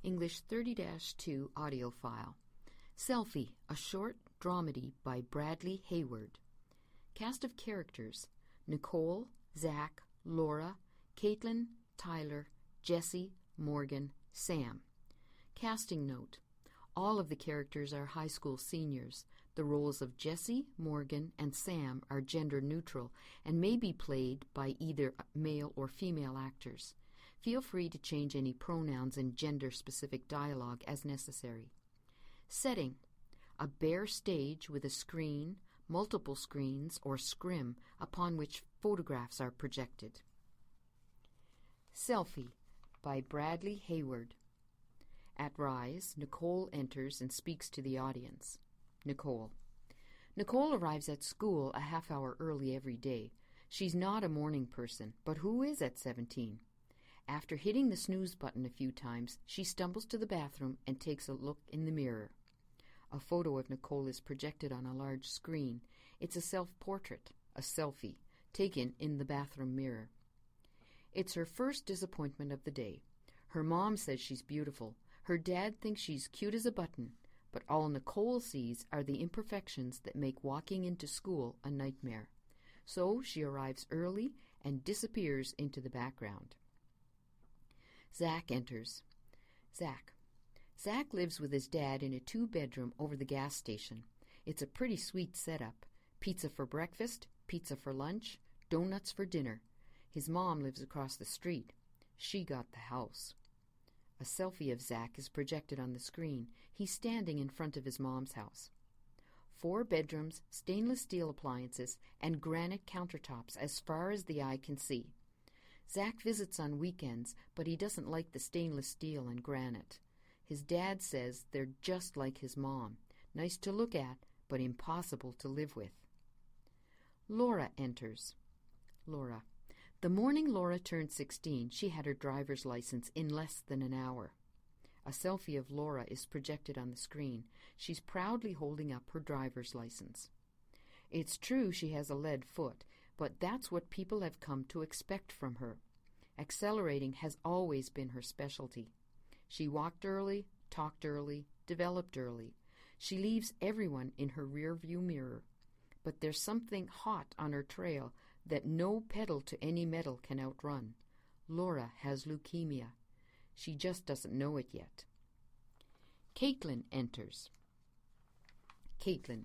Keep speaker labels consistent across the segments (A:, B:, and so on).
A: English 30-2 audio file. Selfie, a short dramedy by Bradley Hayward. Cast of characters: Nicole, Zach, Laura, Caitlin, Tyler, Jesse, Morgan, Sam. Casting note: all of the characters are high school seniors. The roles of Jesse, Morgan, and Sam are gender neutral and may be played by either male or female actors. Feel free to change any pronouns and gender-specific dialogue as necessary. Setting: a bare stage with a screen, multiple screens, or scrim upon which photographs are projected. Selfie by Bradley Hayward. At Rise, Nicole enters and speaks to the audience. Nicole arrives at school a half hour early every day. She's not a morning person, but who is at 17? After hitting the snooze button a few times, she stumbles to the bathroom and takes a look in the mirror. A photo of Nicole is projected on a large screen. It's a self-portrait, a selfie, taken in the bathroom mirror. It's her first disappointment of the day. Her mom says she's beautiful. Her dad thinks she's cute as a button. But all Nicole sees are the imperfections that make walking into school a nightmare. So she arrives early and disappears into the background. Zach enters. Zach lives with his dad in a 2-bedroom over the gas station. It's a pretty sweet setup. Pizza for breakfast, pizza for lunch, donuts for dinner. His mom lives across the street. She got the house. A selfie of Zach is projected on the screen. He's standing in front of his mom's house. 4 bedrooms, stainless steel appliances, and granite countertops as far as the eye can see. Zach visits on weekends, but he doesn't like the stainless steel and granite. His dad says they're just like his mom. Nice to look at, but impossible to live with. Laura enters. Laura. The morning Laura turned 16, she had her driver's license in less than an hour. A selfie of Laura is projected on the screen. She's proudly holding up her driver's license. It's true she has a lead foot, but that's what people have come to expect from her. Accelerating has always been her specialty. She walked early, talked early, developed early. She leaves everyone in her rear-view mirror. But there's something hot on her trail that no pedal to any metal can outrun. Laura has leukemia. She just doesn't know it yet. Caitlin enters. Caitlin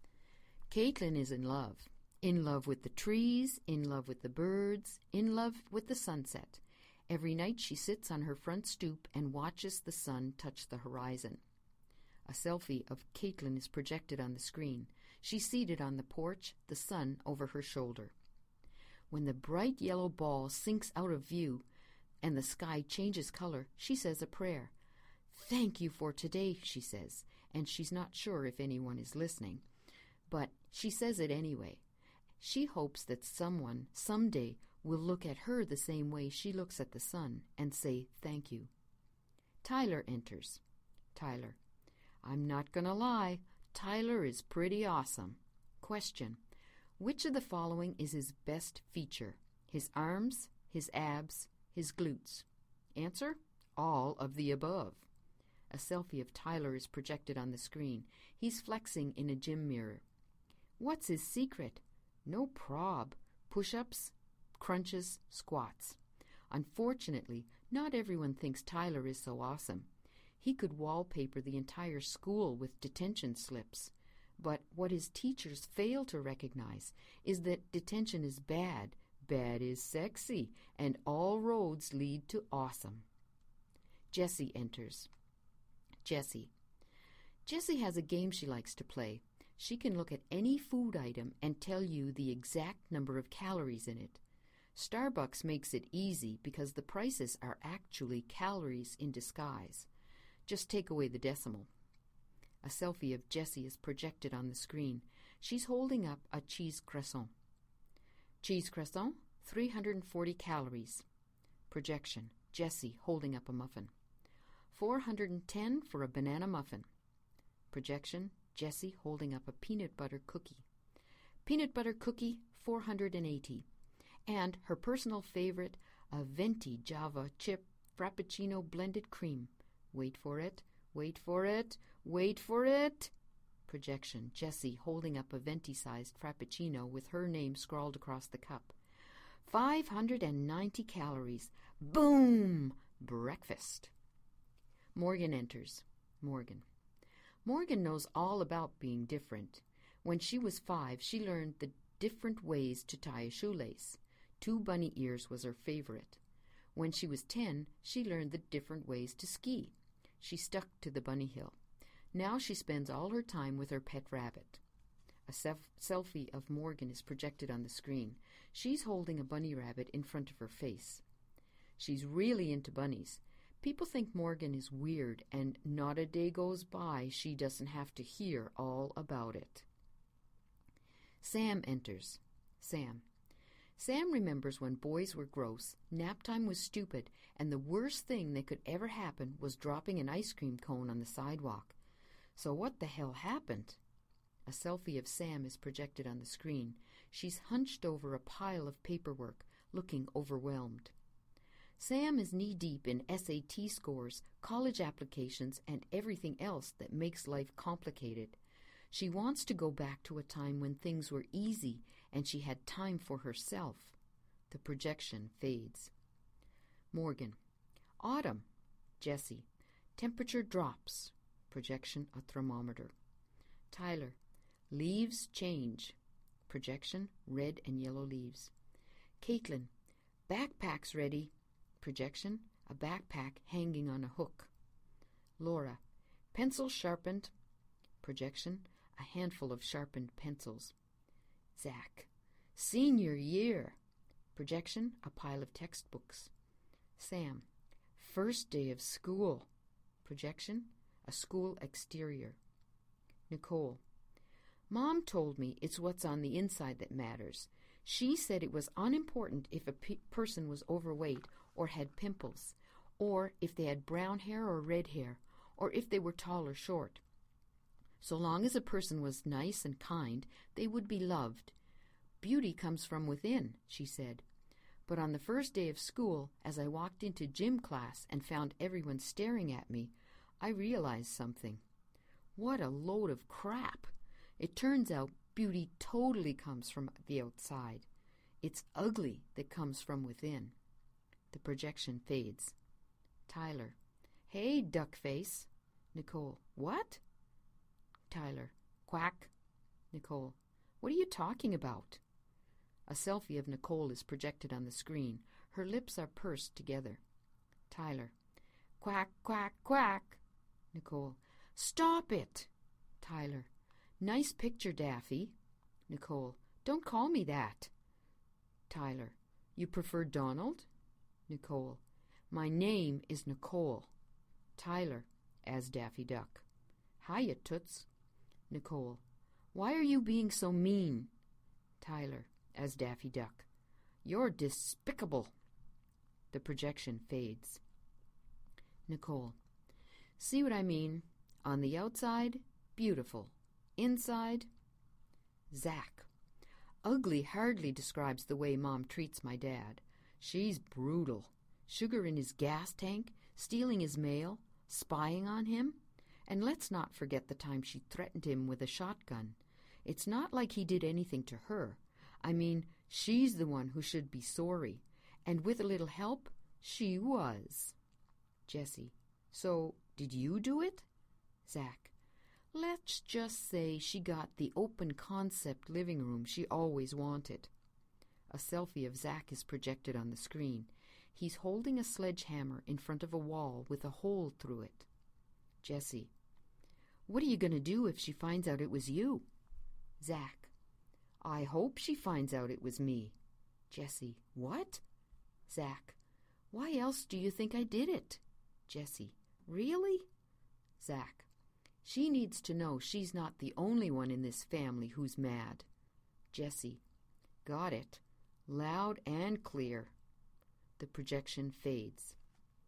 A: is in love. In love with the trees, in love with the birds, in love with the sunset. Every night she sits on her front stoop and watches the sun touch the horizon. A selfie of Caitlin is projected on the screen. She's seated on the porch, the sun over her shoulder. When the bright yellow ball sinks out of view and the sky changes color, she says a prayer. "Thank you for today," she says, and she's not sure if anyone is listening. But she says it anyway. She hopes that someone, someday, will look at her the same way she looks at the sun and say thank you. Tyler enters. Tyler. I'm not going to lie, Tyler is pretty awesome. Question: which of the following is his best feature? His arms, his abs, his glutes? Answer: all of the above. A selfie of Tyler is projected on the screen. He's flexing in a gym mirror. What's his secret? No prob. Push-ups, crunches, squats. Unfortunately, not everyone thinks Tyler is so awesome. He could wallpaper the entire school with detention slips. But what his teachers fail to recognize is that detention is bad, bad is sexy, and all roads lead to awesome. Jessie enters. Jessie has a game she likes to play. She can look at any food item and tell you the exact number of calories in it. Starbucks makes it easy because the prices are actually calories in disguise. Just take away the decimal. A selfie of Jessie is projected on the screen. She's holding up a cheese croissant. Cheese croissant, 340 calories. Projection: Jessie holding up a muffin. 410 for a banana muffin. Projection: Jessie holding up a peanut butter cookie. Peanut butter cookie, 480. And her personal favorite, a venti Java chip frappuccino blended cream. Wait for it. Wait for it. Wait for it. Projection. Jessie holding up a venti-sized frappuccino with her name scrawled across the cup. 590 calories. Boom! Breakfast. Morgan enters. Morgan. Morgan knows all about being different. When she was 5, she learned the different ways to tie a shoelace. 2 bunny ears was her favorite. When she was 10, she learned the different ways to ski. She stuck to the bunny hill. Now she spends all her time with her pet rabbit. A selfie of Morgan is projected on the screen. She's holding a bunny rabbit in front of her face. She's really into bunnies. People think Morgan is weird, and not a day goes by she doesn't have to hear all about it. Sam enters. Sam. Sam remembers when boys were gross, nap time was stupid, and the worst thing that could ever happen was dropping an ice cream cone on the sidewalk. So what the hell happened? A selfie of Sam is projected on the screen. She's hunched over a pile of paperwork, looking overwhelmed. Sam is knee-deep in SAT scores, college applications, and everything else that makes life complicated. She wants to go back to a time when things were easy and she had time for herself. The projection fades. Morgan. Autumn. Jessie. Temperature drops. Projection a thermometer. Tyler. Leaves change. Projection red and yellow leaves. Caitlin. Backpack's ready. Projection a backpack hanging on a hook. Laura. Pencil sharpened. Projection a handful of sharpened pencils. Zach. Senior year. Projection a pile of textbooks. Sam. First day of school. Projection a school exterior. Nicole. Mom told me it's what's on the inside that matters. She said it was unimportant if a person was overweight or had pimples, or if they had brown hair or red hair, or if they were tall or short. So long as a person was nice and kind, they would be loved. Beauty comes from within, she said. But on the first day of school, as I walked into gym class and found everyone staring at me, I realized something. What a load of crap! It turns out beauty totally comes from the outside. It's ugly that comes from within. The projection fades. Tyler. Hey, duck face. Nicole. What? Tyler. Quack. Nicole. What are you talking about? A selfie of Nicole is projected on the screen. Her lips are pursed together. Tyler. Quack, quack, quack. Nicole. Stop it. Tyler. Nice picture, Daffy. Nicole. Don't call me that. Tyler. You prefer Donald? Nicole. My name is Nicole. Tyler, as Daffy Duck. Hiya, Toots. Nicole. Why are you being so mean? Tyler, as Daffy Duck. You're despicable. The projection fades. Nicole. See what I mean? On the outside, beautiful. Inside, Zach. Ugly hardly describes the way Mom treats my dad. She's brutal. Sugar in his gas tank, stealing his mail, spying on him. And let's not forget the time she threatened him with a shotgun. It's not like he did anything to her. I mean, she's the one who should be sorry. And with a little help, she was. Jessie. So, did you do it? Zach. Let's just say she got the open concept living room she always wanted. A selfie of Zach is projected on the screen. He's holding a sledgehammer in front of a wall with a hole through it. Jessie. What are you going to do if she finds out it was you? Zach. I hope she finds out it was me. Jessie. What? Zach. Why else do you think I did it? Jessie. Really? Zach. She needs to know she's not the only one in this family who's mad. Jessie. Got it. Loud and clear. The projection fades.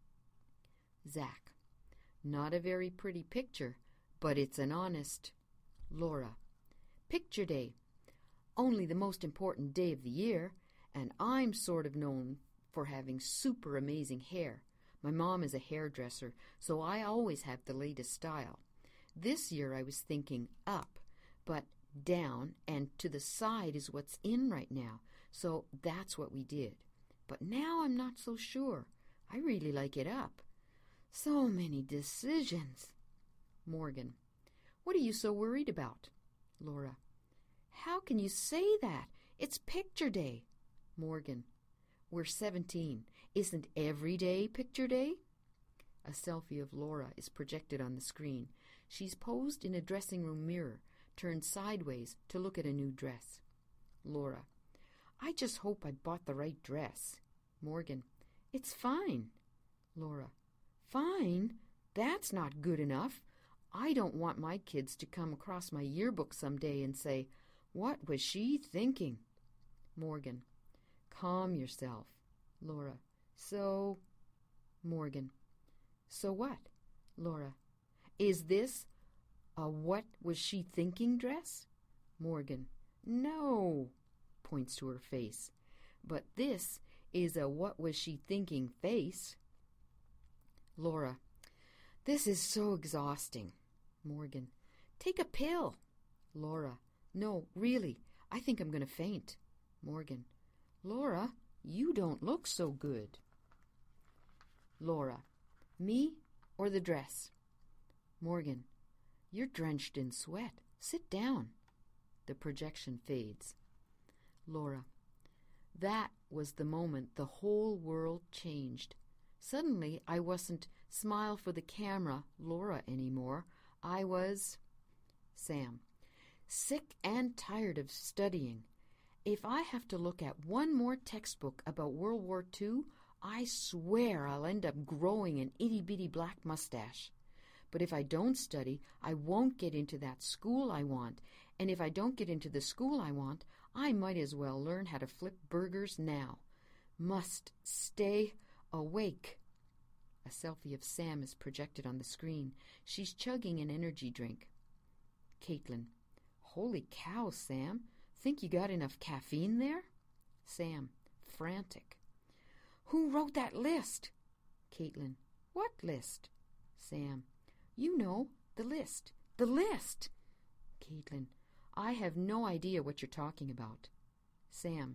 A: Zach. Not a very pretty picture, but it's an honest. Laura. Picture day. Only the most important day of the year, and I'm sort of known for having super amazing hair. My mom is a hairdresser, so I always have the latest style. This year I was thinking up, but down and to the side is what's in right now, so that's what we did. But now I'm not so sure. I really like it up. So many decisions. Morgan. What are you so worried about? Laura. How can you say that? It's picture day. Morgan. We're 17. Isn't every day picture day? A selfie of Laura is projected on the screen. She's posed in a dressing room mirror, turned sideways to look at a new dress. Laura. I just hope I bought the right dress. Morgan. It's fine. Laura. Fine? That's not good enough. I don't want my kids to come across my yearbook someday and say, "What was she thinking?" Morgan. Calm yourself. Laura. So? Morgan. So what? Laura. Is this a what was she thinking dress? Morgan. No, points to her face. But this is a what was she thinking face. Laura. This is so exhausting. Morgan. Take a pill. Laura. No, really, I think I'm going to faint. Morgan. Laura, you don't look so good. Laura. Me or the dress? Morgan. You're drenched in sweat. Sit down. The projection fades. Laura. That was the moment the whole world changed. Suddenly I wasn't smile for the camera Laura anymore. I was... Sam. Sick and tired of studying. If I have to look at one more textbook about World War II, I swear I'll end up growing an itty-bitty black mustache. But if I don't study, I won't get into that school I want. And if I don't get into the school I want, I might as well learn how to flip burgers now. Must stay awake. A selfie of Sam is projected on the screen. She's chugging an energy drink. Caitlin. Holy cow, Sam. Think you got enough caffeine there? Sam. Frantic. Who wrote that list? Caitlin. What list? Sam. You know, the list. The list! Caitlin. I have no idea what you're talking about. Sam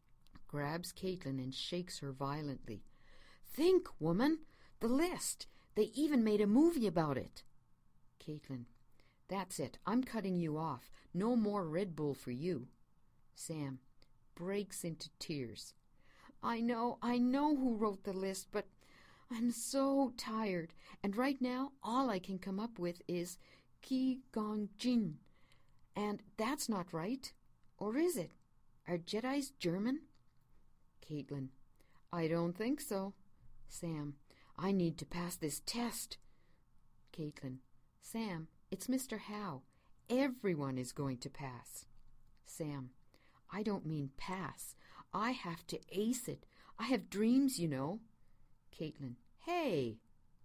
A: grabs Caitlin and shakes her violently. Think, woman! The list! They even made a movie about it. Caitlin. That's it. I'm cutting you off. No more Red Bull for you. Sam breaks into tears. I know who wrote the list, but I'm so tired. And right now, all I can come up with is Qui Gon Jinn. And that's not right. Or is it? Are Jedis German? Caitlin. I don't think so. Sam. I need to pass this test. Caitlin. Sam, it's Mr. Howe. Everyone is going to pass. Sam. I don't mean pass. I have to ace it. I have dreams, you know. Caitlin. Hey.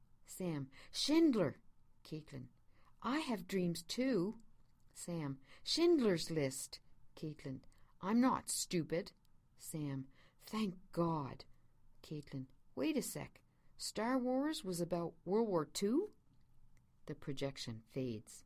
A: Sam. Schindler. Caitlin. I have dreams too. Sam. Schindler's List. Caitlin. I'm not stupid. Sam. Thank God. Caitlin. Wait a sec. Star Wars was about World War II? The projection fades.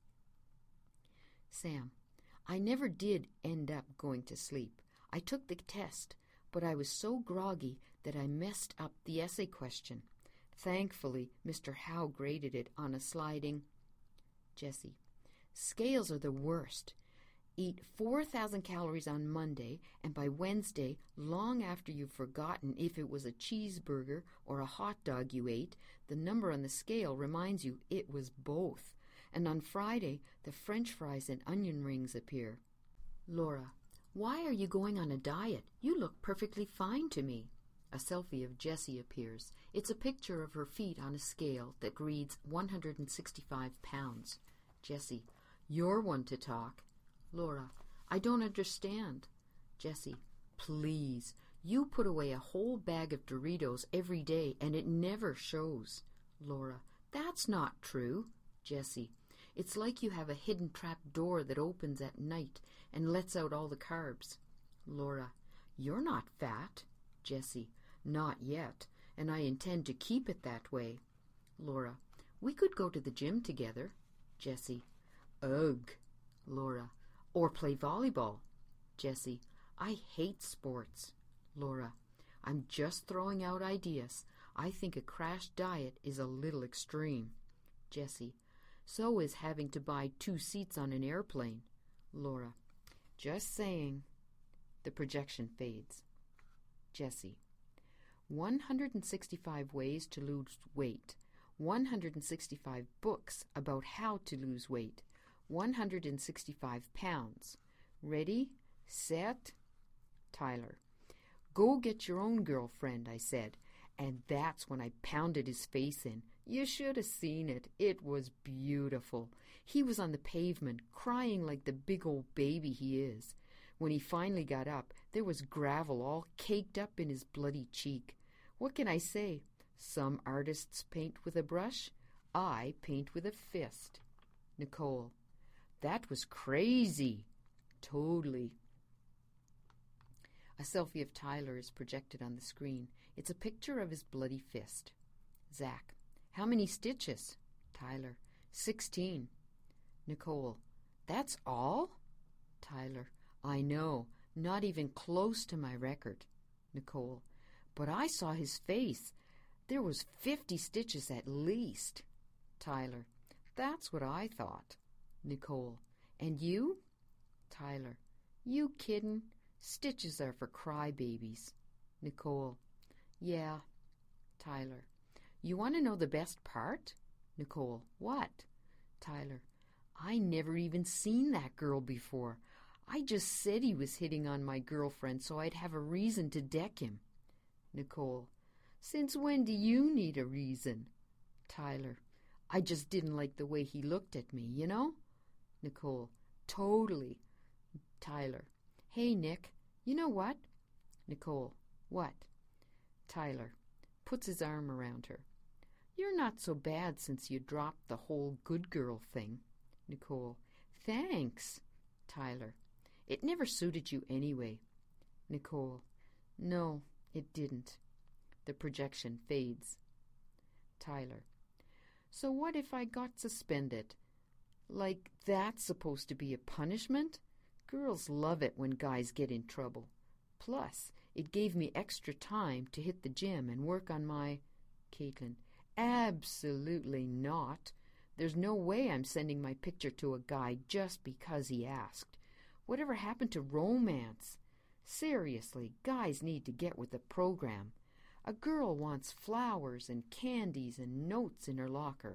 A: Sam. I never did end up going to sleep. I took the test, but I was so groggy that I messed up the essay question. Thankfully, Mr. Howe graded it on a sliding... Jessie. Scales are the worst. Eat 4,000 calories on Monday, and by Wednesday, long after you've forgotten if it was a cheeseburger or a hot dog you ate, the number on the scale reminds you it was both. And on Friday, the French fries and onion rings appear. Laura. Why are you going on a diet? You look perfectly fine to me. A selfie of Jessie appears. It's a picture of her feet on a scale that reads 165 pounds. Jessie. You're one to talk. Laura. I don't understand. Jessie. Please. You put away a whole bag of Doritos every day and it never shows. Laura. That's not true. Jessie. It's like you have a hidden trap door that opens at night and lets out all the carbs. Laura. You're not fat. Jessie. Not yet. and I intend to keep it that way. Laura, we could go to the gym together. Jessie, ugh. Laura, or play volleyball. Jessie, I hate sports. Laura, I'm just throwing out ideas. I think a crash diet is a little extreme. Jessie, so is having to buy 2 seats on an airplane. Laura, just saying. The projection fades. Jessie, 165 ways to lose weight. 165 books about how to lose weight. 165 pounds. Ready, set, Tyler. Go get your own girlfriend, I said, and that's when I pounded his face in. You should have seen it. It was beautiful. He was on the pavement, crying like the big old baby he is. When he finally got up, there was gravel all caked up in his bloody cheek. What can I say? Some artists paint with a brush. I paint with a fist. Nicole, that was crazy. Totally. A selfie of Tyler is projected on the screen. It's a picture of his bloody fist. Zach, how many stitches? Tyler, 16. Nicole, that's all? Tyler, I know, not even close to my record. Nicole, but I saw his face. There was 50 stitches at least. Tyler, that's what I thought. Nicole, and you? Tyler, you kiddin'? Stitches are for crybabies. Nicole, yeah. Tyler, you want to know the best part? Nicole, what? Tyler, I never even seen that girl before. I just said he was hitting on my girlfriend so I'd have a reason to deck him. Nicole, since when do you need a reason? Tyler, I just didn't like the way he looked at me, you know? Nicole, totally. Tyler, hey, Nick, you know what? Nicole, what? Tyler, puts his arm around her. You're not so bad since you dropped the whole good girl thing. Nicole, thanks. Tyler, it never suited you anyway. Nicole, no, it didn't. The projection fades. Tyler, so what if I got suspended? Like that's supposed to be a punishment? Girls love it when guys get in trouble. Plus, it gave me extra time to hit the gym and work on my... Caitlin, absolutely not. There's no way I'm sending my picture to a guy just because he asked. Whatever happened to romance? Seriously, guys need to get with the program. A girl wants flowers and candies and notes in her locker.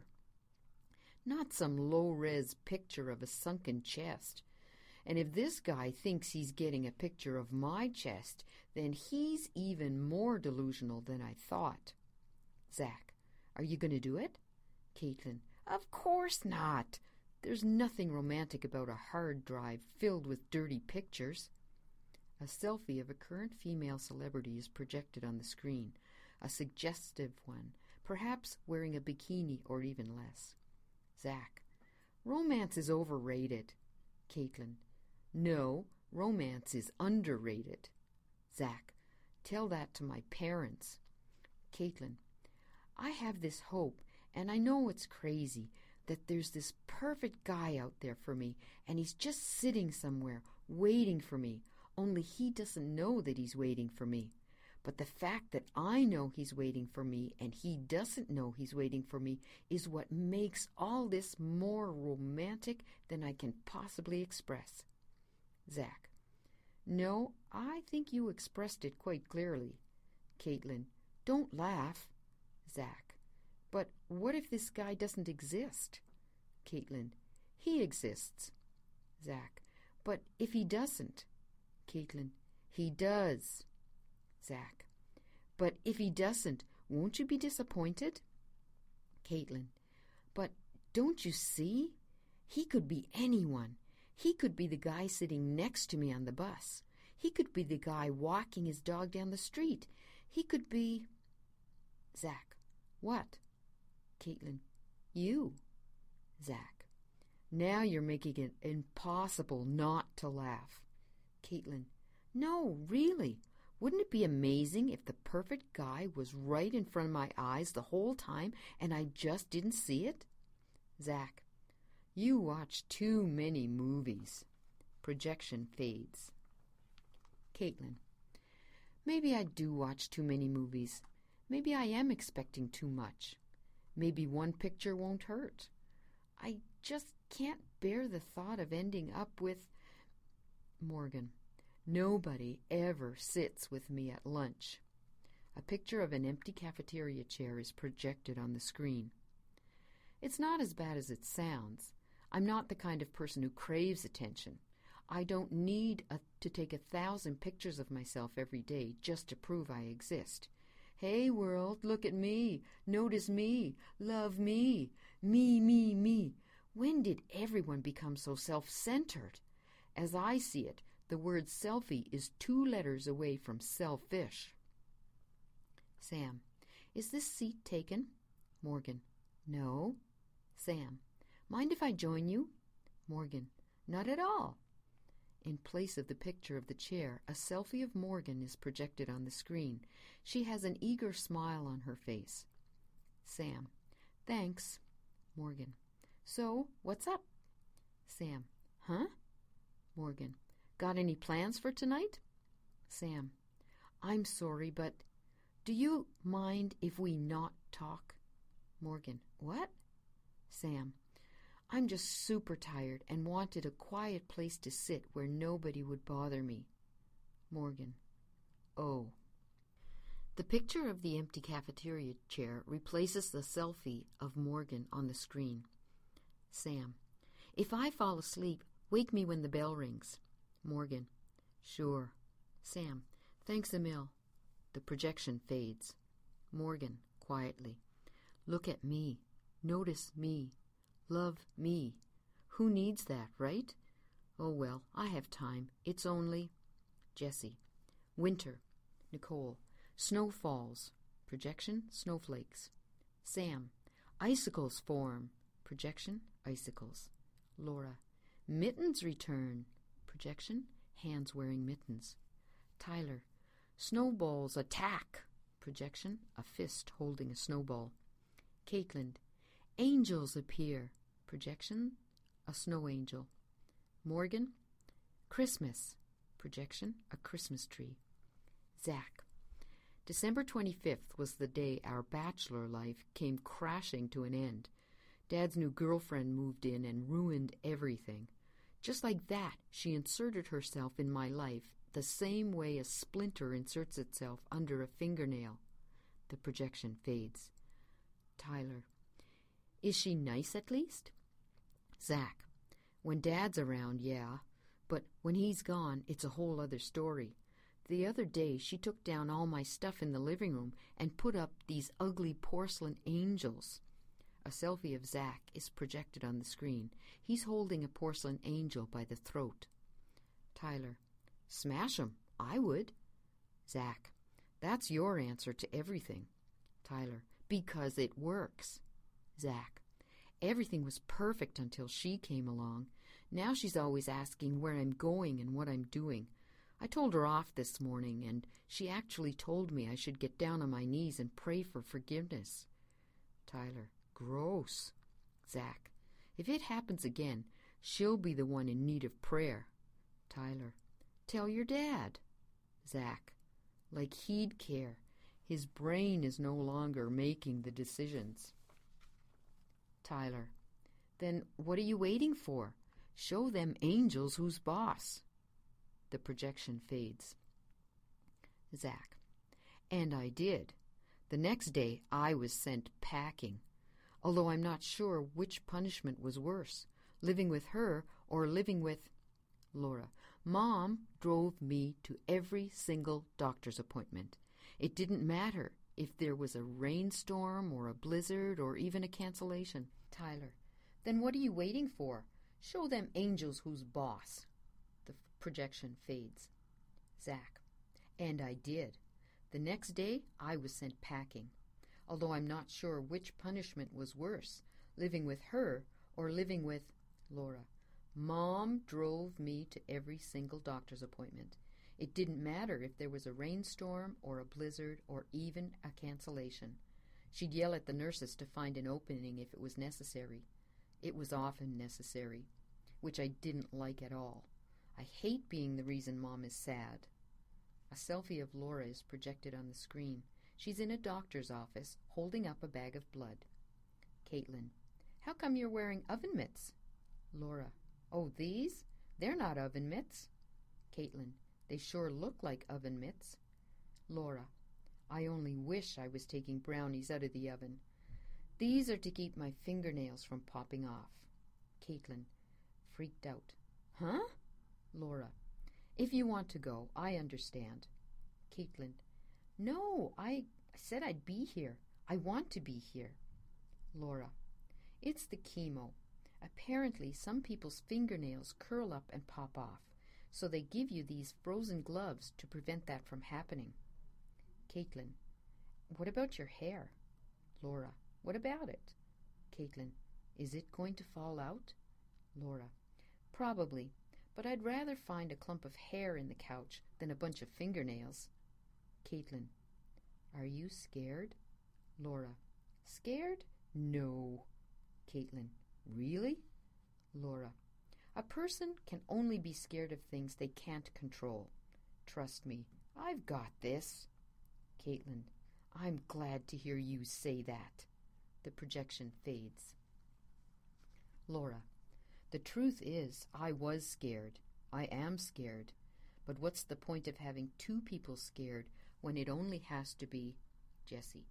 A: Not some low-res picture of a sunken chest. And if this guy thinks he's getting a picture of my chest, then he's even more delusional than I thought. Zach, are you going to do it? Caitlin, of course not. There's nothing romantic about a hard drive filled with dirty pictures. A selfie of a current female celebrity is projected on the screen, a suggestive one, perhaps wearing a bikini or even less. Zach, romance is overrated. Caitlin, no, romance is underrated. Zach, tell that to my parents. Caitlin, I have this hope, and I know it's crazy, that there's this perfect guy out there for me, and he's just sitting somewhere, waiting for me, only he doesn't know that he's waiting for me. But the fact that I know he's waiting for me and he doesn't know he's waiting for me is what makes all this more romantic than I can possibly express. Zach, no, I think you expressed it quite clearly. Caitlin, don't laugh. Zach, but what if this guy doesn't exist? Caitlin, he exists. Zach, but if he doesn't? Caitlin, he does. Zach, but if he doesn't, won't you be disappointed? Caitlin, but don't you see? He could be anyone. He could be the guy sitting next to me on the bus. He could be the guy walking his dog down the street. He could be... Zach, what? Caitlin, you. Zach, now you're making it impossible not to laugh. Caitlin, no, really. Wouldn't it be amazing if the perfect guy was right in front of my eyes the whole time and I just didn't see it? Zach: You watch too many movies. Projection fades. Caitlin: Maybe I do watch too many movies. Maybe I am expecting too much. Maybe one picture won't hurt. I just can't bear the thought of ending up with... Morgan: Nobody ever sits with me at lunch. A picture of an empty cafeteria chair is projected on the screen. It's not as bad as it sounds. I'm not the kind of person who craves attention. I don't need to take 1,000 pictures of myself every day just to prove I exist. Hey, world, look at me. Notice me. Love me. Me, me, me. When did everyone become so self-centered? As I see it, the word selfie is 2 letters away from selfish. Sam: Is this seat taken? Morgan: No. Sam: Mind if I join you? Morgan: Not at all. In place of the picture of the chair, a selfie of Morgan is projected on the screen. She has an eager smile on her face. Sam: Thanks. Morgan: So, what's up? Sam: Huh? Morgan: Got any plans for tonight? Sam: I'm sorry, but do you mind if we not talk? Morgan: What? Sam: I'm just super tired and wanted a quiet place to sit where nobody would bother me. Morgan: Oh. The picture of the empty cafeteria chair replaces the selfie of Morgan on the screen. Sam: If I fall asleep, wake me when the bell rings. Morgan: Sure. Sam: Thanks a mil. The projection fades. Morgan, quietly: Look at me. Notice me. Love me. Who needs that, right? Oh, well, I have time. It's only... Jessie: Winter. Nicole: Snow falls. Projection: snowflakes. Sam: Icicles form. Projection: icicles. Laura: Mittens return. Projection: hands wearing mittens. Tyler: Snowballs attack. Projection: a fist holding a snowball. Caitlin: Angels appear. Projection: a snow angel. Morgan: Christmas. Projection: a Christmas tree. Zach: December 25th was the day our bachelor life came crashing to an end. Dad's new girlfriend moved in and ruined everything. Just like that, she inserted herself in my life the same way a splinter inserts itself under a fingernail. The projection fades. Tyler: Is she nice at least? Zach: When Dad's around, yeah. But when he's gone, it's a whole other story. The other day, she took down all my stuff in the living room and put up these ugly porcelain angels. A selfie of Zach is projected on the screen. He's holding a porcelain angel by the throat. Tyler: Smash 'em. I would. Zach: That's your answer to everything. Tyler: Because it works. Zach: Everything was perfect until she came along. Now she's always asking where I'm going and what I'm doing. I told her off this morning, and she actually told me I should get down on my knees and pray for forgiveness. Tyler: Gross. Zach: If it happens again, she'll be the one in need of prayer. Tyler: Tell your dad. Zach: Like he'd care. His brain is no longer making the decisions. Tyler: Then what are you waiting for? Show them angels who's boss. The projection fades. Zach: And I did. The next day I was sent packing, although I'm not sure which punishment was worse, living with her or living with... Laura: Mom drove me to every single doctor's appointment. It didn't matter if there was a rainstorm or a blizzard or even a cancellation. Tyler: Then what are you waiting for? Show them angels who's boss. The projection fades. Zach: And I did. The next day I was sent packing, although I'm not sure which punishment was worse, living with her or living with... Laura: Mom drove me to every single doctor's appointment. It didn't matter if there was a rainstorm or a blizzard or even a cancellation. She'd yell at the nurses to find an opening if it was necessary. It was often necessary, which I didn't like at all. I hate being the reason Mom is sad. A selfie of Laura is projected on the screen. She's in a doctor's office, holding up a bag of blood. Caitlin: how come you're wearing oven mitts? Laura: oh, these? They're not oven mitts. Caitlin: they sure look like oven mitts. Laura: I only wish I was taking brownies out of the oven. These are to keep my fingernails from popping off. Caitlin, freaked out: huh? Laura: if you want to go, I understand. Caitlin: no, I said I'd be here. I want to be here. Laura: it's the chemo. Apparently some people's fingernails curl up and pop off, so they give you these frozen gloves to prevent that from happening. Caitlin: what about your hair? Laura: what about it? Caitlin: is it going to fall out? Laura: probably, but I'd rather find a clump of hair in the couch than a bunch of fingernails. Caitlin: are you scared? Laura: scared? No. Caitlin: really? Laura: a person can only be scared of things they can't control. Trust me, I've got this. Caitlin: I'm glad to hear you say that. The projection fades. Laura: the truth is, I was scared. I am scared. But what's the point of having two people scared when it only has to be Jessie?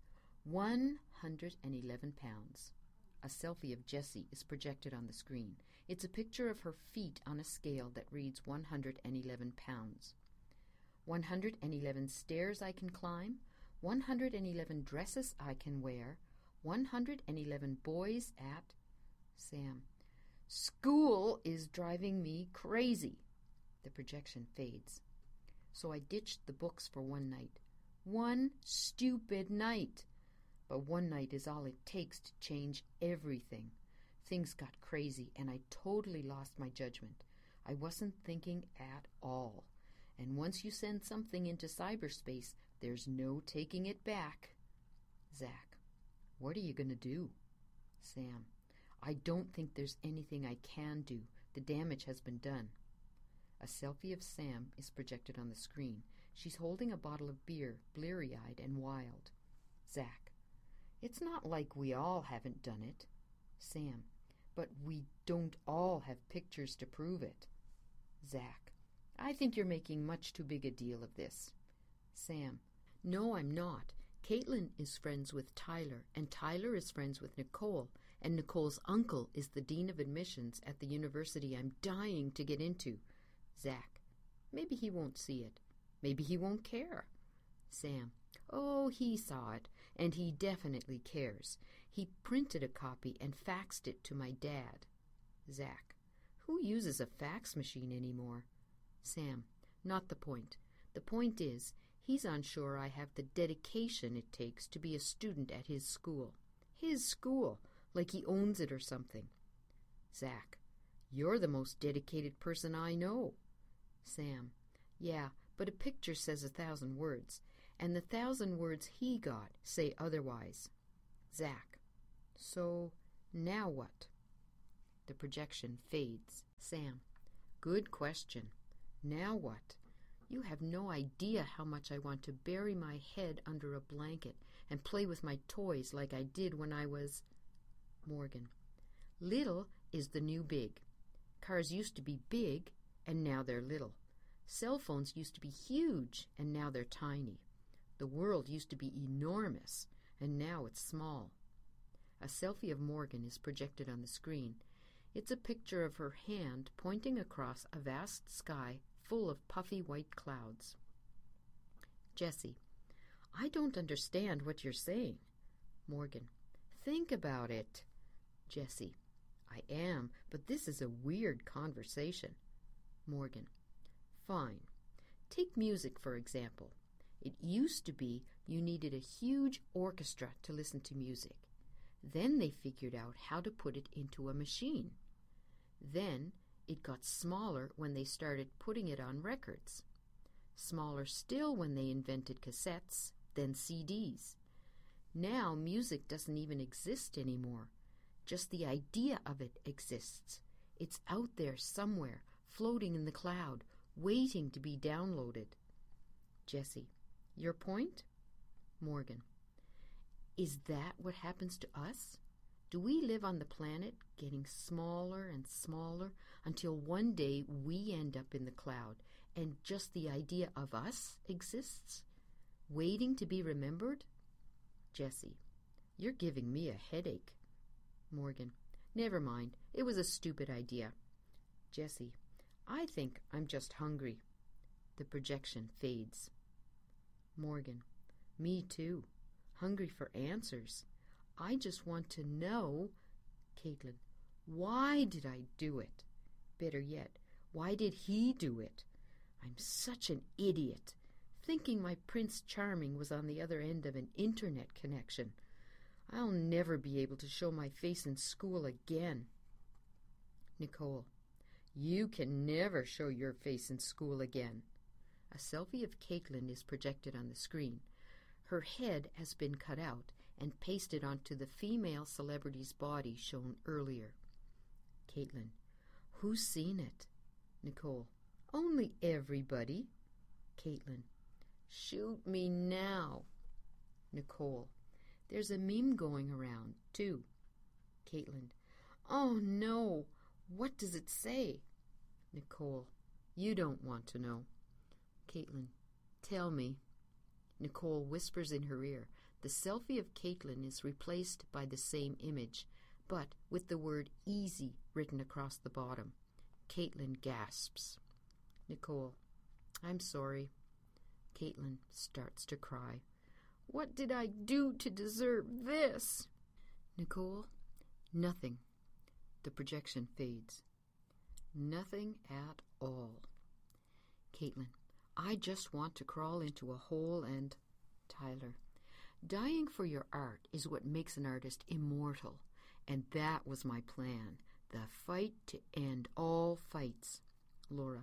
A: 111 pounds. A selfie of Jessie is projected on the screen. It's a picture of her feet on a scale that reads 111 pounds. 111 stairs I can climb, 111 dresses I can wear, 111 boys at... Sam: school is driving me crazy. The projection fades. So I ditched the books for one night. One stupid night. But one night is all it takes to change everything. Things got crazy and I totally lost my judgment. I wasn't thinking at all. And once you send something into cyberspace, there's no taking it back. Zach: what are you going to do? Sam: I don't think there's anything I can do. The damage has been done. A selfie of Sam is projected on the screen. She's holding a bottle of beer, bleary-eyed and wild. Zach: it's not like we all haven't done it. Sam: but we don't all have pictures to prove it. Zach: I think you're making much too big a deal of this. Sam: no, I'm not. Caitlin is friends with Tyler, and Tyler is friends with Nicole, and Nicole's uncle is the dean of admissions at the university I'm dying to get into. Zach: maybe he won't see it. Maybe he won't care. Sam: oh, he saw it, and he definitely cares. He printed a copy and faxed it to my dad. Zach: who uses a fax machine anymore? Sam: not the point. The point is, he's unsure I have the dedication it takes to be a student at his school. His school, like he owns it or something. Zach: you're the most dedicated person I know. Sam: yeah, but a picture says 1,000 words, and the 1,000 words he got say otherwise. Zach: so now what? The projection fades. Sam: good question. Now what? You have no idea how much I want to bury my head under a blanket and play with my toys like I did when I was... Morgan: little is the new big. Cars used to be big, and now they're little. Cell phones used to be huge, and now they're tiny. The world used to be enormous, and now it's small. A selfie of Morgan is projected on the screen. It's a picture of her hand pointing across a vast sky full of puffy white clouds. Jessie: I don't understand what you're saying. Morgan: think about it. Jessie: I am, but this is a weird conversation. Morgan: fine. Take music, for example. It used to be you needed a huge orchestra to listen to music. Then they figured out how to put it into a machine. Then it got smaller when they started putting it on records. Smaller still when they invented cassettes, then CDs. Now music doesn't even exist anymore. Just the idea of it exists. It's out there somewhere, floating in the cloud, waiting to be downloaded. Jessie, your point? Morgan, is that what happens to us? Do we live on the planet getting smaller and smaller until one day we end up in the cloud and just the idea of us exists, waiting to be remembered? Jessie, you're giving me a headache. Morgan, never mind. It was a stupid idea. Jessie, I think I'm just hungry. The projection fades. Morgan, me too. Hungry for answers. I just want to know. Caitlin, why did I do it? Better yet, why did he do it? I'm such an idiot, thinking my Prince Charming was on the other end of an internet connection. I'll never be able to show my face in school again. Nicole, you can never show your face in school again. A selfie of Caitlin is projected on the screen. Her head has been cut out and pasted onto the female celebrity's body shown earlier. Caitlin, who's seen it? Nicole, only everybody. Caitlin, shoot me now. Nicole, there's a meme going around, too. Caitlin, oh no, what does it say? Nicole, you don't want to know. Caitlin, tell me. Nicole whispers in her ear. The selfie of Caitlin is replaced by the same image, but with the word easy written across the bottom. Caitlin gasps. Nicole, I'm sorry. Caitlin starts to cry. What did I do to deserve this? Nicole, nothing. The projection fades. Nothing at all. Caitlin, I just want to crawl into a hole and... Tyler, dying for your art is what makes an artist immortal, and that was my plan, the fight to end all fights. Laura,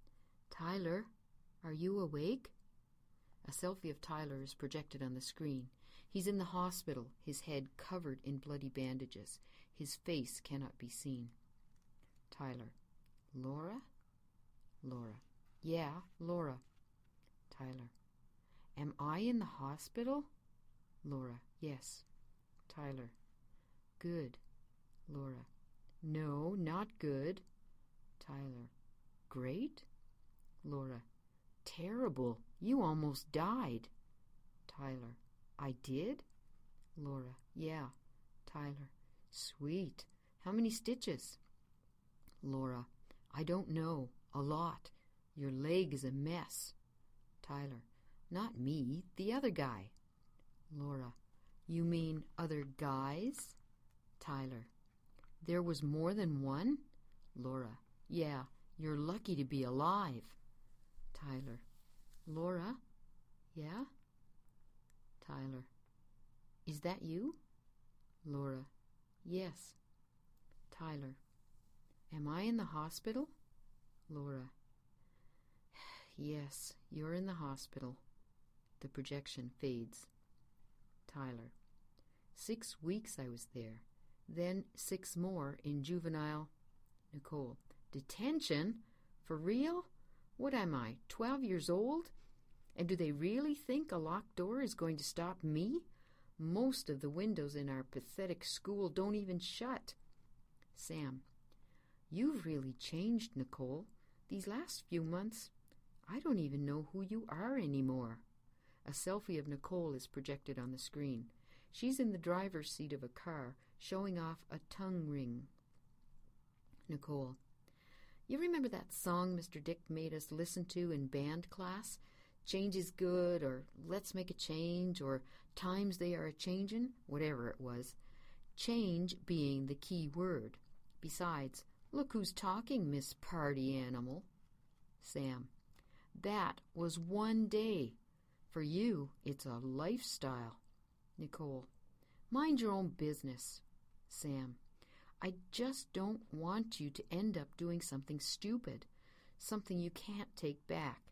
A: Tyler, are you awake? A selfie of Tyler is projected on the screen. He's in the hospital, his head covered in bloody bandages. His face cannot be seen. Tyler, Laura? Laura, yeah, Laura. Tyler, am I in the hospital? Laura, yes. Tyler, good. Laura, no, not good. Tyler, great. Laura, terrible. You almost died. Tyler, I did? Laura, yeah. Tyler, sweet. How many stitches? Laura, I don't know. A lot. Your leg is a mess. Tyler, not me, the other guy. Laura, you mean other guys? Tyler, there was more than one? Laura, yeah, you're lucky to be alive. Tyler, Laura, yeah? Tyler, is that you? Laura, yes. Tyler, am I in the hospital? Laura, yes, you're in the hospital. The projection fades. Tyler, 6 weeks I was there, then 6 more in juvenile. Nicole, detention? For real? What am I, 12 years old? And do they really think a locked door is going to stop me? Most of the windows in our pathetic school don't even shut. Sam, you've really changed, Nicole. These last few months, I don't even know who you are anymore. A selfie of Nicole is projected on the screen. She's in the driver's seat of a car, showing off a tongue ring. Nicole, you remember that song Mr. Dick made us listen to in band class? Change is good, or let's make a change, or times they are a-changin', whatever it was. Change being the key word. Besides, look who's talking, Miss Party Animal. Sam, that was one day. For you, it's a lifestyle. Nicole, mind your own business. Sam, I just don't want you to end up doing something stupid, something you can't take back,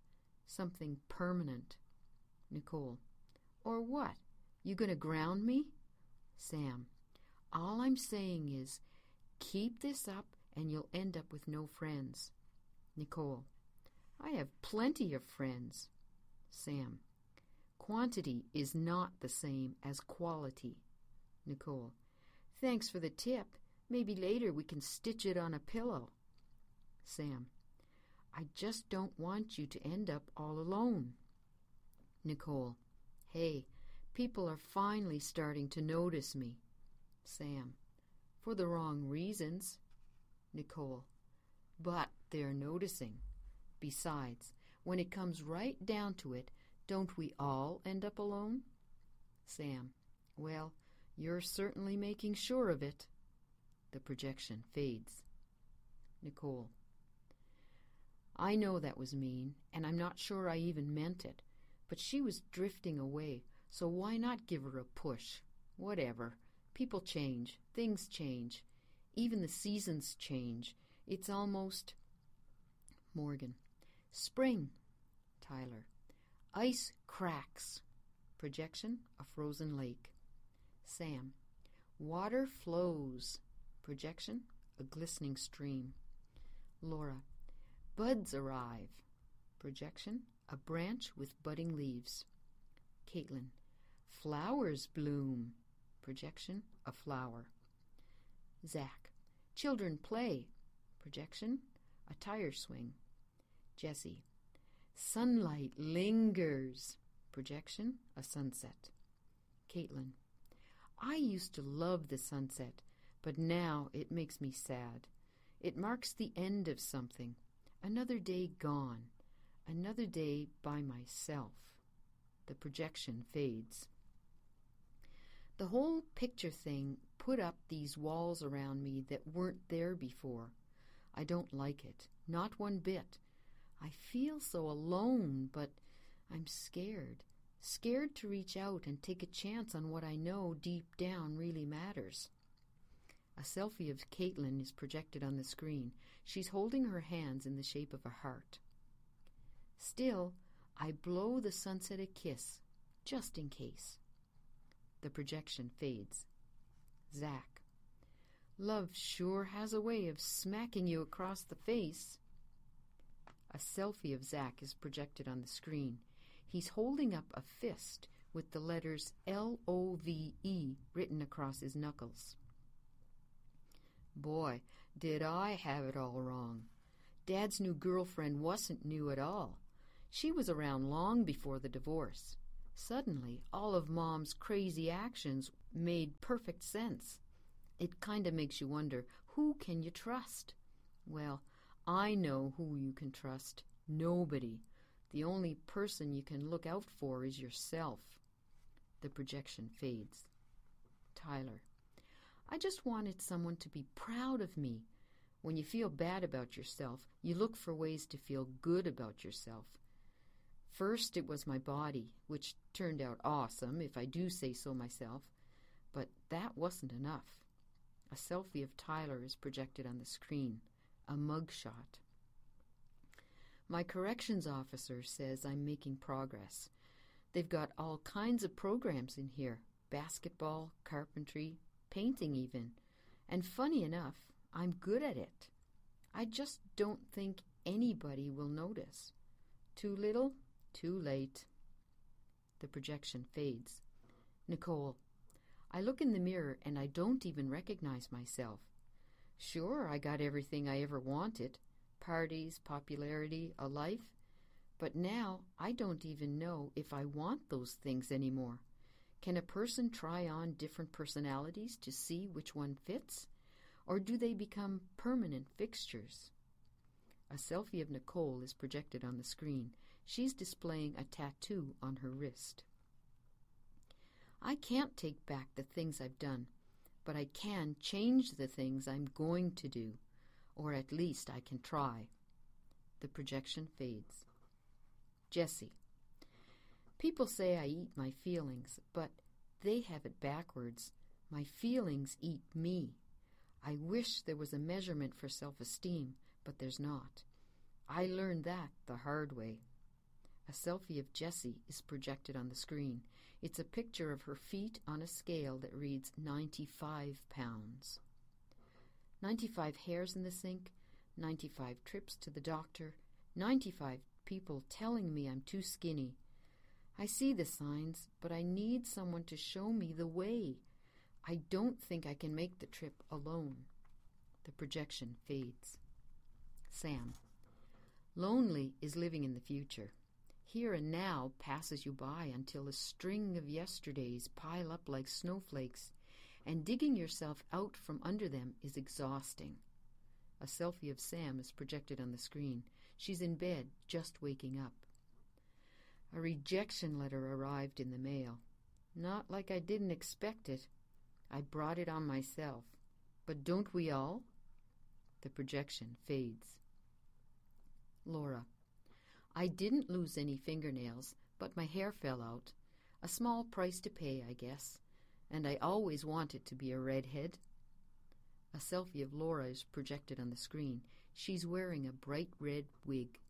A: Something permanent. Nicole. Or what? You gonna ground me? Sam. All I'm saying is, keep this up and you'll end up with no friends. Nicole. I have plenty of friends. Sam. Quantity is not the same as quality. Nicole. Thanks for the tip. Maybe later we can stitch it on a pillow. Sam. I just don't want you to end up all alone. Nicole. Hey, people are finally starting to notice me. Sam. For the wrong reasons. Nicole. But they're noticing. Besides, when it comes right down to it, don't we all end up alone? Sam. Well, you're certainly making sure of it. The projection fades. Nicole. I know that was mean, and I'm not sure I even meant it, but she was drifting away, so why not give her a push? Whatever. People change. Things change. Even the seasons change. It's almost... Morgan. Spring. Tyler. Ice cracks. Projection, a frozen lake. Sam. Water flows. Projection, a glistening stream. Laura. Buds arrive. Projection, a branch with budding leaves. Caitlin. Flowers bloom. Projection, a flower. Zach. Children play. Projection, a tire swing. Jessie. Sunlight lingers. Projection, a sunset. Caitlin. I used to love the sunset, but now it makes me sad. It marks the end of something. Another day gone. Another day by myself. The projection fades. The whole picture thing put up these walls around me that weren't there before. I don't like it, not one bit. I feel so alone, but I'm scared. Scared to reach out and take a chance on what I know deep down really matters. A selfie of Caitlin is projected on the screen. She's holding her hands in the shape of a heart. Still, I blow the sunset a kiss, just in case. The projection fades. Zach. Love sure has a way of smacking you across the face. A selfie of Zach is projected on the screen. He's holding up a fist with the letters L-O-V-E written across his knuckles. Boy, did I have it all wrong. Dad's new girlfriend wasn't new at all. She was around long before the divorce. Suddenly, all of Mom's crazy actions made perfect sense. It kind of makes you wonder, who can you trust? Well, I know who you can trust. Nobody. The only person you can look out for is yourself. The projection fades. Tyler. I just wanted someone to be proud of me. When you feel bad about yourself, you look for ways to feel good about yourself. First, it was my body, which turned out awesome, if I do say so myself. But that wasn't enough. A selfie of Tyler is projected on the screen, a mugshot. My corrections officer says I'm making progress. They've got all kinds of programs in here, basketball, carpentry, painting even. And funny enough, I'm good at it. I just don't think anybody will notice. Too little, too late. The projection fades. Nicole. I look in the mirror and I don't even recognize myself. Sure, I got everything I ever wanted. Parties, popularity, a life. But now I don't even know if I want those things anymore. Can a person try on different personalities to see which one fits? Or do they become permanent fixtures? A selfie of Nicole is projected on the screen. She's displaying a tattoo on her wrist. I can't take back the things I've done, but I can change the things I'm going to do, or at least I can try. The projection fades. Jessie. People say I eat my feelings, but they have it backwards. My feelings eat me. I wish there was a measurement for self-esteem, but there's not. I learned that the hard way. A selfie of Jessie is projected on the screen. It's a picture of her feet on a scale that reads 95 pounds. 95 hairs in the sink, 95 trips to the doctor, 95 people telling me I'm too skinny. I see the signs, but I need someone to show me the way. I don't think I can make the trip alone. The projection fades. Sam. Lonely is living in the future. Here and now passes you by until a string of yesterdays pile up like snowflakes, and digging yourself out from under them is exhausting. A selfie of Sam is projected on the screen. She's in bed, just waking up. A rejection letter arrived in the mail. Not like I didn't expect it. I brought it on myself. But don't we all? The projection fades. Laura. I didn't lose any fingernails, but my hair fell out. A small price to pay, I guess. And I always wanted to be a redhead. A selfie of Laura is projected on the screen. She's wearing a bright red wig.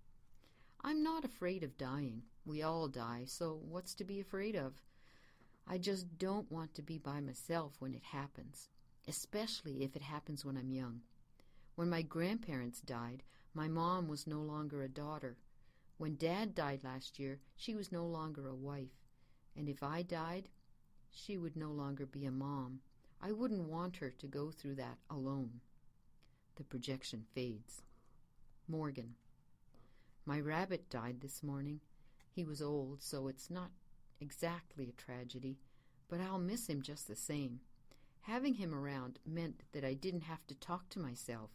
A: I'm not afraid of dying. We all die, so what's to be afraid of? I just don't want to be by myself when it happens, especially if it happens when I'm young. When my grandparents died, my mom was no longer a daughter. When Dad died last year, she was no longer a wife. And if I died, she would no longer be a mom. I wouldn't want her to go through that alone. The projection fades. Morgan. My rabbit died this morning. He was old, so it's not exactly a tragedy, but I'll miss him just the same. Having him around meant that I didn't have to talk to myself.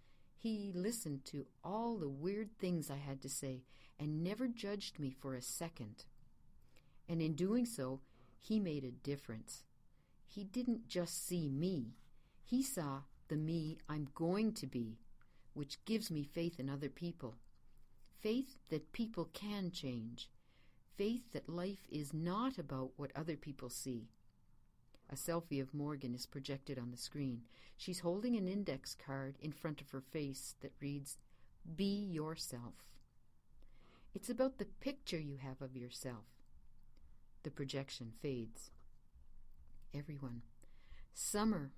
A: He listened to all the weird things I had to say and never judged me for a second. And in doing so, he made a difference. He didn't just see me. He saw the me I'm going to be, which gives me faith in other people. Faith that people can change. Faith that life is not about what other people see. A selfie of Morgan is projected on the screen. She's holding an index card in front of her face that reads, Be yourself. It's about the picture you have of yourself. The projection fades. Everyone. Summer.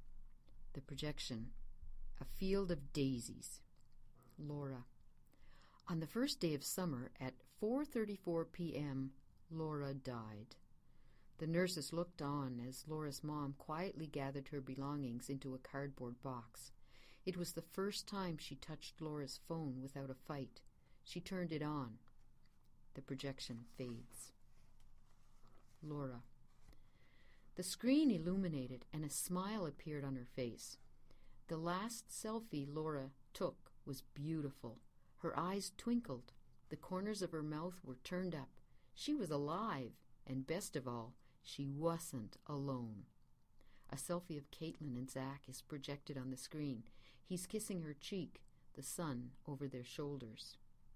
A: The projection. A field of daisies. Laura. On the first day of summer at 4:34 p.m., Laura died. The nurses looked on as Laura's mom quietly gathered her belongings into a cardboard box. It was the first time she touched Laura's phone without a fight. She turned it on. The projection fades. Laura. The screen illuminated and a smile appeared on her face. The last selfie Laura took was beautiful. Her eyes twinkled. The corners of her mouth were turned up. She was alive, and best of all, she wasn't alone. A selfie of Caitlin and Zach is projected on the screen. He's kissing her cheek, the sun over their shoulders.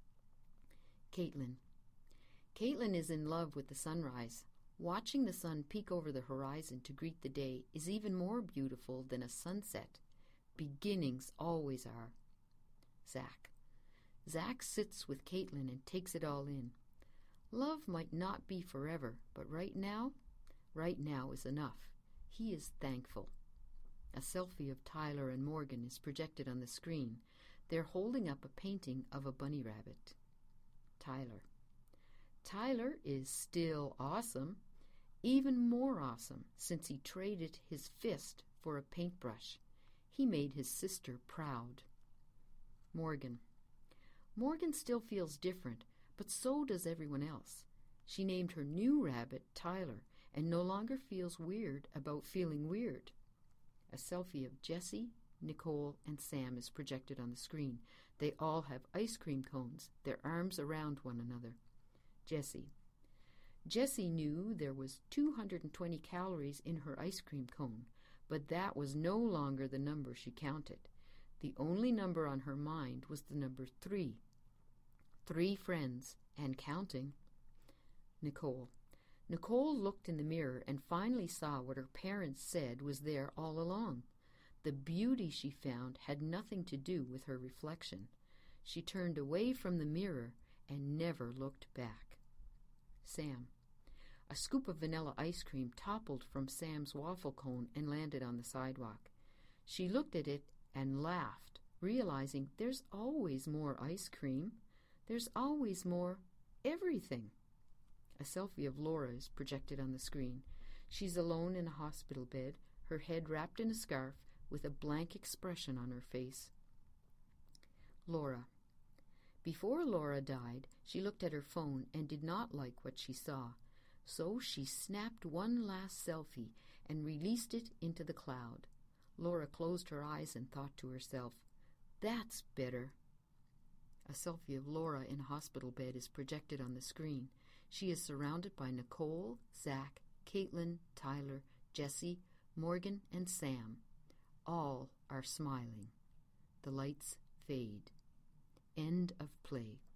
A: Caitlin. Caitlin is in love with the sunrise. Watching the sun peek over the horizon to greet the day is even more beautiful than a sunset. Beginnings always are. Zach. Zach sits with Caitlin and takes it all in. Love might not be forever, but right now is enough. He is thankful. A selfie of Tyler and Morgan is projected on the screen. They're holding up a painting of a bunny rabbit. Tyler. Tyler is still awesome, even more awesome since he traded his fist for a paintbrush. He made his sister proud. Morgan. Morgan still feels different, but so does everyone else. She named her new rabbit Tyler and no longer feels weird about feeling weird. A selfie of Jessie, Nicole, and Sam is projected on the screen. They all have ice cream cones, their arms around one another. Jessie. Jessie knew there was 220 calories in her ice cream cone, but that was no longer the number she counted. The only number on her mind was the number 3. 3 friends, and counting. Nicole. Nicole looked in the mirror and finally saw what her parents said was there all along. The beauty she found had nothing to do with her reflection. She turned away from the mirror and never looked back. Sam. A scoop of vanilla ice cream toppled from Sam's waffle cone and landed on the sidewalk. She looked at it and laughed, realizing there's always more ice cream. There's always more everything. A selfie of Laura is projected on the screen. She's alone in a hospital bed, her head wrapped in a scarf, with a blank expression on her face. Laura. Before Laura died, she looked at her phone and did not like what she saw. So she snapped one last selfie and released it into the cloud. Laura closed her eyes and thought to herself, "That's better." A selfie of Laura in a hospital bed is projected on the screen. She is surrounded by Nicole, Zach, Caitlin, Tyler, Jesse, Morgan, and Sam. All are smiling. The lights fade. End of play.